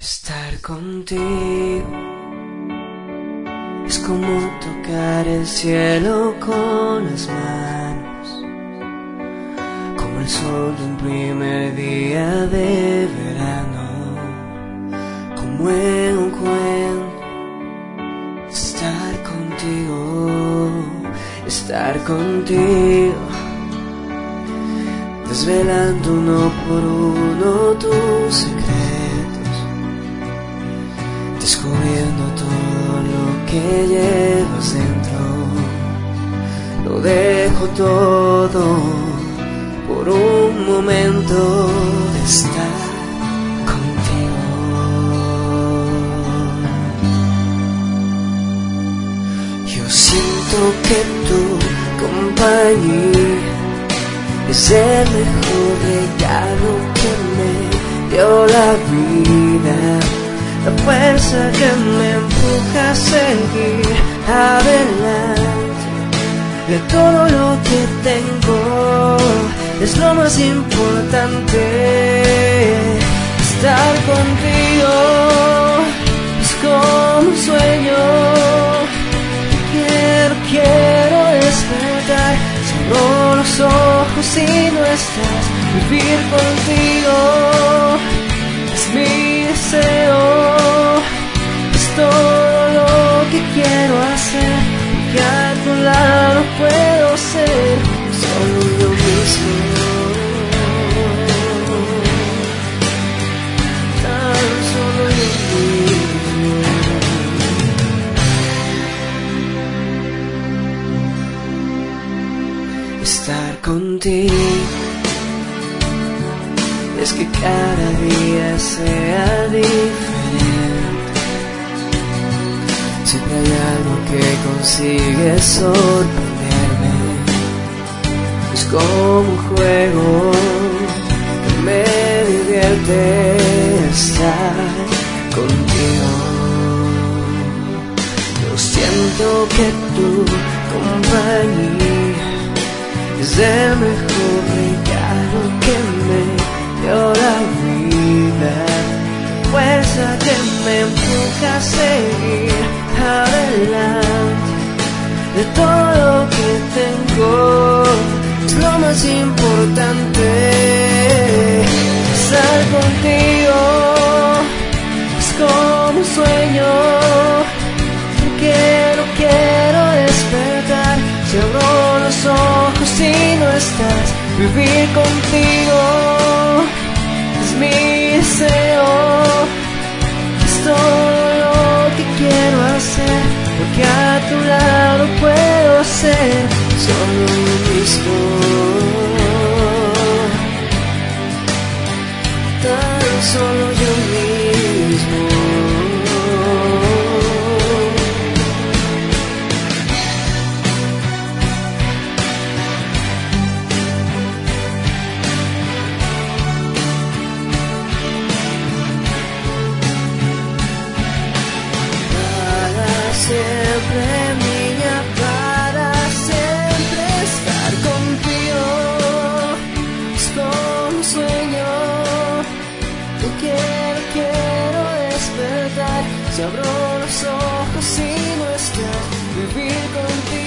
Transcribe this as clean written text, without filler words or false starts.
Estar contigo es como tocar el cielo con las manos, como el sol de un primer día de verano, como en un cuento. Estar contigo, desvelando uno por uno tus secretos, descubriendo todo lo que llevas dentro. Lo dejo todo por un momento de estar contigo. Yo siento que tu compañía es el mejor regalo que me dio la vida, la fuerza que me empuja a seguir adelante. De todo lo que tengo es lo más importante. Estar contigo es como un sueño. Quiero despertar, cierro los ojos y no estás. Vivir contigo es mi deseo, es todo lo que quiero hacer, porque a tu lado puedo ser solo yo mismo, tan solo yo mismo. Estar contigo es que cada día sea diferente. Siempre hay algo que consigue sorprenderme. Es como un juego que me divierte estar contigo. Yo siento que tu compañía es el mejor regalo que me dio la vida, fuerza que me empuja a seguir adelante. De todo lo que tengo es lo más importante. Estar contigo es como un sueño. Quiero despertar, si abro los ojos y no estás. Vivir contigo es mi deseo, es todo lo que quiero hacer, porque a tu lado puedo ser solo yo mismo, tan solo yo mismo. Siempre, niña, para siempre estar contigo es como un sueño. Yo quiero despertar, si abro los ojos y no estás. Vivir contigo